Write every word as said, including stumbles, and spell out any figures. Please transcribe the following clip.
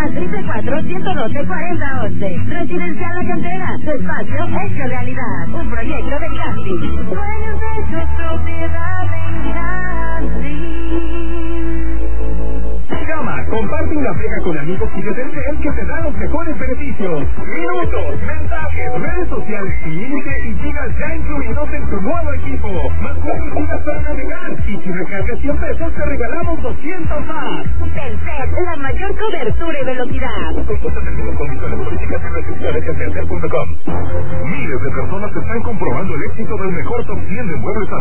al triple cuatro, ciento doce, cuarenta once. Residencial La Cantera, su espacio hecho realidad. Un proyecto de Casti. Dueños de su propiedad en Casti. Llama, comparte una pega con amigos y de Telcel que te da los mejores beneficios. Minutos, mensajes, redes sociales sin límite y gigas ya incluidos en tu nuevo equipo. Más cuatro gigas para navegar. Y si recargas cien pesos te regalamos doscientos más. Telcel, la mayor cobertura y velocidad. Consulta términos, condiciones, políticas y restricciones en telcel punto com. Miles de personas están comprobando el éxito del mejor top cien de muebles